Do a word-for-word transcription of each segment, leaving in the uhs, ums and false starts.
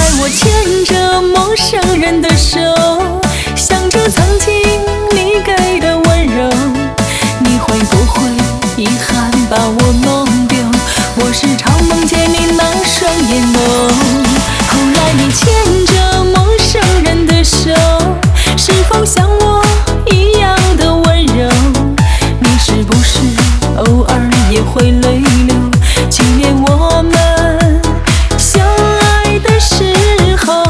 我牵着陌生人的手，想着曾经你给的温柔，你会不会遗憾把我弄丢？我时常梦见你那双眼眸。后来你牵着陌生人的手，是否像我一样的温柔？你是不是偶尔也会泪流，纪念我们相爱的时候？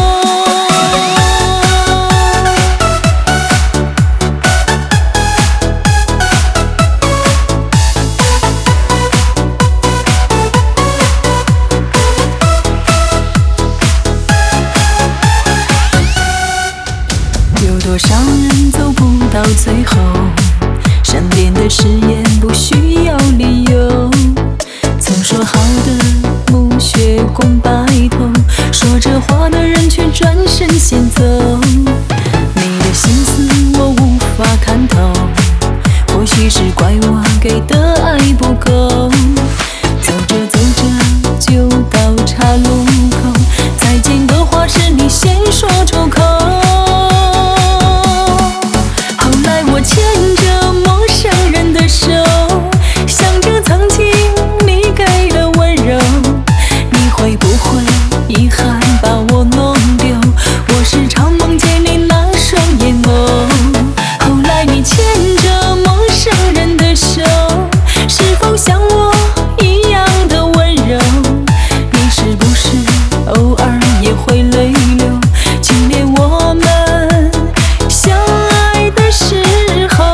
有多少人走不到最后，身边的誓言不需要理由。曾说好的暮雪共白头，说着话的人却转身先走。你的心思我无法看透，或许是怪我给的爱不够。走着走着就到岔路口，再见的话是你先说出口。后来我牵着陌生人的手，想着曾经你给的温柔，你会不会遗憾把我弄丢？我时常梦见你那双眼眸。后来你牵着陌生人的手，是否像我一样的温柔？你是不是偶尔也会泪流，纪念我们相爱的时候？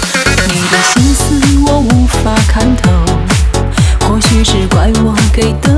你的心思我无法看透，或许是怪我给的